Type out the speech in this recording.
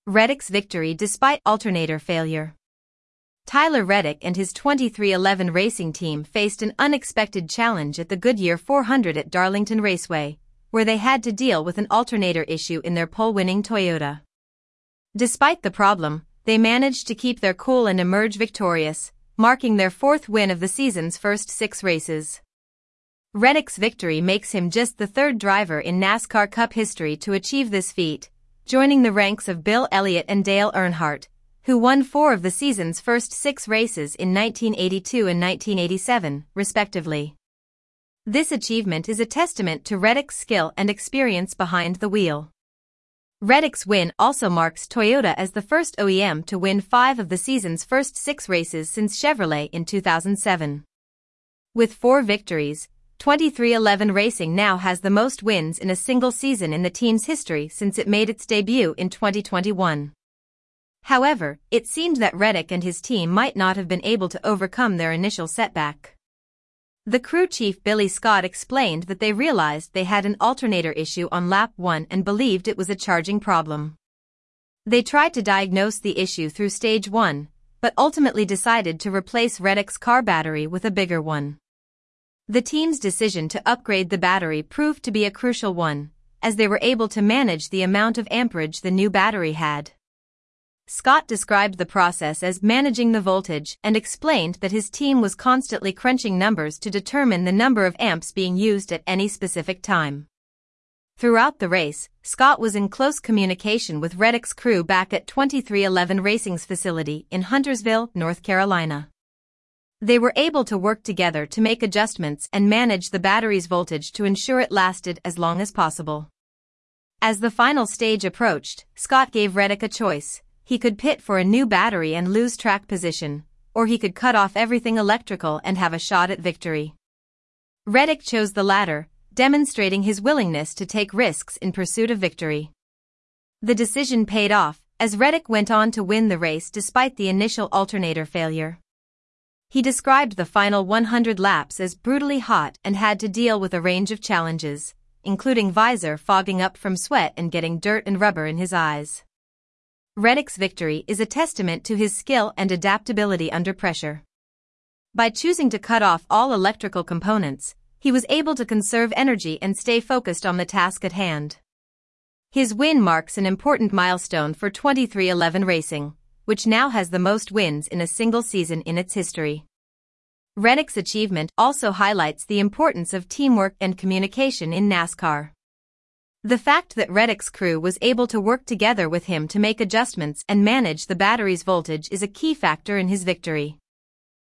Reddick's victory despite alternator failure. Tyler Reddick and his 23XI racing team faced an unexpected challenge at the Goodyear 400 at Darlington Raceway, where they had to deal with an alternator issue in their pole-winning Toyota. Despite the problem, they managed to keep their cool and emerge victorious, marking their fourth win of the season's first 6 races. Reddick's victory makes him just the third driver in NASCAR Cup history to achieve this feat, joining the ranks of Bill Elliott and Dale Earnhardt, who won 4 of the season's first 6 races in 1982 and 1987, respectively. This achievement is a testament to Reddick's skill and experience behind the wheel. Reddick's win also marks Toyota as the first OEM to win 5 of the season's first 6 races since Chevrolet in 2007. With 4 victories, 23XI Racing now has the most wins in a single season in the team's history since it made its debut in 2021. However, it seemed that Reddick and his team might not have been able to overcome their initial setback. The crew chief Billy Scott explained that they realized they had an alternator issue on lap 1 and believed it was a charging problem. They tried to diagnose the issue through stage 1, but ultimately decided to replace Reddick's car battery with a bigger one. The team's decision to upgrade the battery proved to be a crucial one, as they were able to manage the amount of amperage the new battery had. Scott described the process as managing the voltage and explained that his team was constantly crunching numbers to determine the number of amps being used at any specific time. Throughout the race, Scott was in close communication with Reddick's crew back at 23XI Racing's facility in Huntersville, North Carolina. They were able to work together to make adjustments and manage the battery's voltage to ensure it lasted as long as possible. As the final stage approached, Scott gave Reddick a choice. He could pit for a new battery and lose track position, or he could cut off everything electrical and have a shot at victory. Reddick chose the latter, demonstrating his willingness to take risks in pursuit of victory. The decision paid off, as Reddick went on to win the race despite the initial alternator failure. He described the final 100 laps as brutally hot and had to deal with a range of challenges, including visor fogging up from sweat and getting dirt and rubber in his eyes. Reddick's victory is a testament to his skill and adaptability under pressure. By choosing to cut off all electrical components, he was able to conserve energy and stay focused on the task at hand. His win marks an important milestone for 23XI Racing, which now has the most wins in a single season in its history. Reddick's achievement also highlights the importance of teamwork and communication in NASCAR. The fact that Reddick's crew was able to work together with him to make adjustments and manage the battery's voltage is a key factor in his victory.